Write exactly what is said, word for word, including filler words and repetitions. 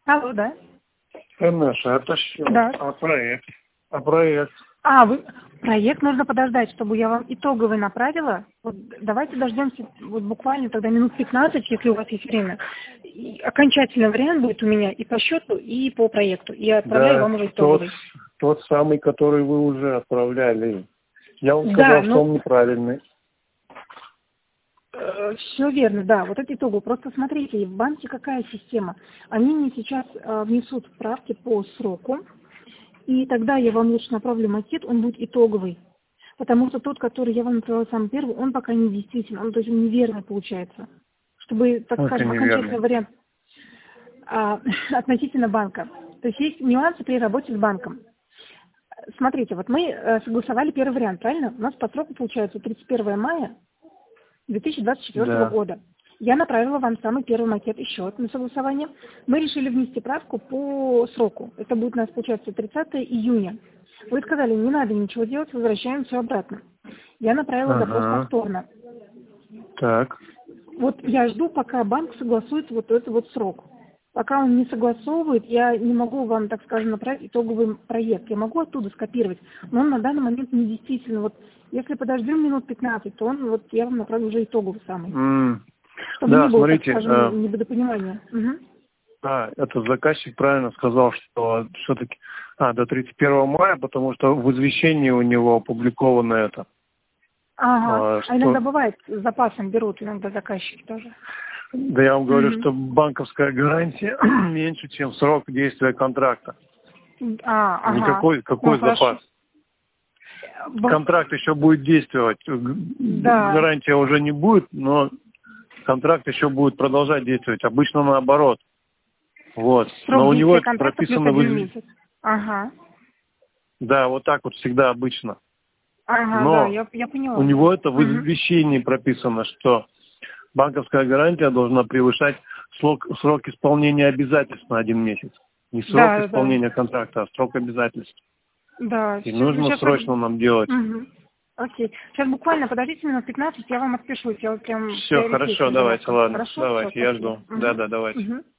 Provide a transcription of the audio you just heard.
Алло, да? Конечно, это что? Да. А проект? А проект? А, вы... проект нужно подождать, чтобы я вам итоговый направила. Вот давайте дождемся вот буквально тогда минут пятнадцать, если у вас есть время. И окончательный вариант будет у меня и по счету, и по проекту. И я отправляю Да, вам уже тот, итоговый. тот самый, который вы уже отправляли. Я вам Да, сказал, ну... что он неправильный. Все верно, да. Вот это итоговый. Просто смотрите, в банке какая система. Они мне сейчас э, внесут справки по сроку. И тогда я вам лучше направлю макет, он будет итоговый. Потому что тот, который я вам направила самый первый, он пока не действительный, он, то есть он неверный получается. Чтобы, так Это скажем, неверный. окончательный вариант а, относительно банка. То есть есть нюансы при работе с банком. Смотрите, вот мы э, согласовали первый вариант, правильно? У нас по сроку получается тридцать первого мая две тысячи двадцать четвёртого Да. года. Я направила вам самый первый макет и счет на согласование. Мы решили внести правку по сроку. Это будет у нас, получается, тридцатого июня. Вы сказали, не надо ничего делать, возвращаем все обратно. Я направила запрос Ага. повторно. Так. Вот я жду, пока банк согласует вот этот вот срок. Пока он не согласовывает, я не могу вам, так скажем, направить итоговый проект. Я могу оттуда скопировать, но он на данный момент не действительно. Вот если подождем минут пятнадцать, то он, вот я вам направлю уже итоговый самый. М. Чтобы Да, не было, смотрите, так скажем, э, недопонимания. Угу. а, этот заказчик правильно сказал, что все-таки а, до тридцать первого мая, потому что в извещении у него опубликовано это. Ага. А, А иногда что... бывает, с запасом берут иногда заказчики тоже. Да я вам говорю, Угу. что банковская гарантия меньше, чем срок действия контракта. А, ага. Никакой, какой Ну, хорошо. запас? Контракт еще будет действовать. Да. Гарантия уже не будет, но контракт еще будет продолжать действовать. Обычно наоборот. Вот. Срок Но у него действия это контракта плюс прописано в один изв... месяц. Ага. Да, вот так вот всегда обычно. Ага, да, Но я, я поняла. у него это в Угу. извещении прописано, что банковская гарантия должна превышать срок, срок исполнения обязательств на один месяц. Не срок Да, да. исполнения контракта, а срок обязательств. Да, И сейчас, нужно сейчас... срочно нам делать. Угу. Окей. Сейчас буквально подождите минут пятнадцать, я вам отпишусь. Я вот прям Все, приоритет хорошо, давайте, заявку. ладно. Хорошо? Все, Давайте, я спасибо. жду. Угу. Да, да, давайте. Угу.